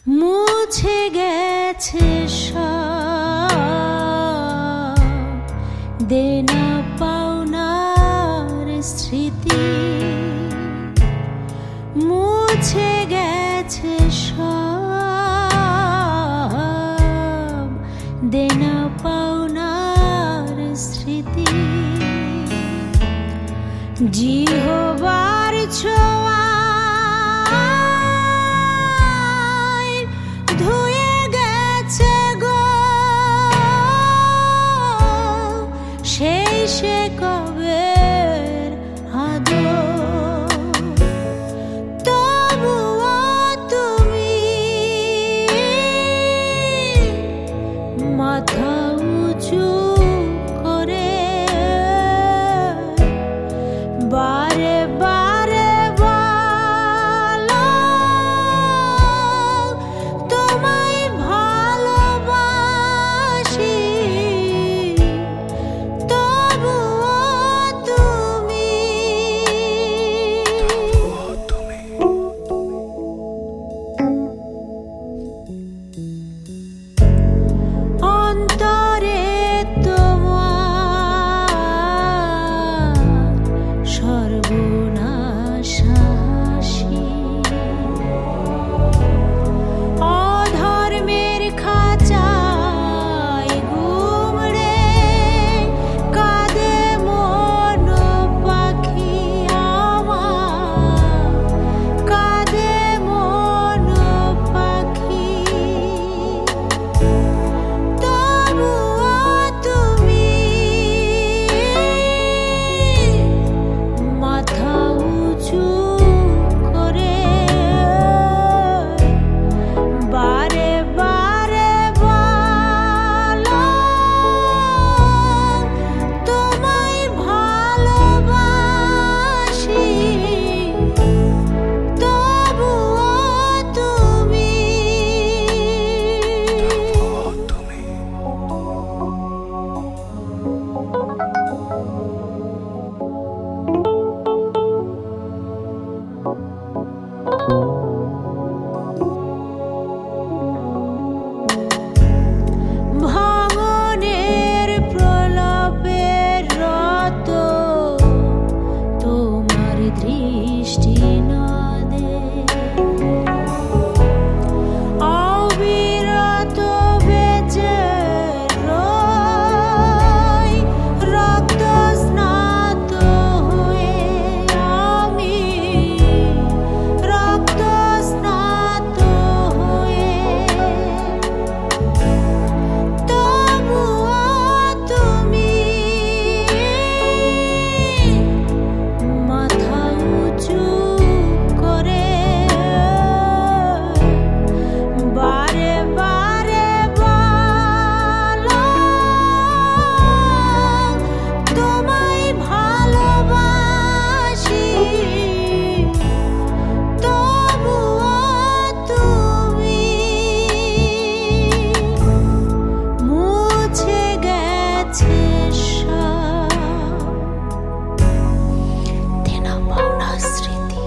মুছে গেছে সব দেনা পাওনার স্মৃতি, মুছে গেছে সব দেনা পাওনার স্মৃতি। জিহ্বার ছোঁয়ায় ধুয়ে গেছে গো সেই সে কবের আদর। তবুও তুমি মাথা উঁচু করে বারে বারে বলো তোমায় ভালোবাসি। তবুও তুমি অন্তরে তোমার সর্বনাশাসী অধর্মের খাঁচায় গুমড়ে কাঁদে মন পাখি আমার, কাঁদে মন পাখি। তবুও তুমি মাথা উঁচু করে বারে বারে বলো তোমায় ভালোবাসি। তবুও তুমি ভাঙনের প্রলাপের রত তোমার দৃষ্টি নদে অবিরত বেঁচে রই রক্ত স্নাত হয়ে আমি, রক্ত স্নাত হয়ে। তবুও তুমি মাথা উঁচু করে বারে বারে বলো তোমায় ভালোবাসি। তবুও তুমি মুছে গেছে সব দেনা পাওনার স্মৃতি।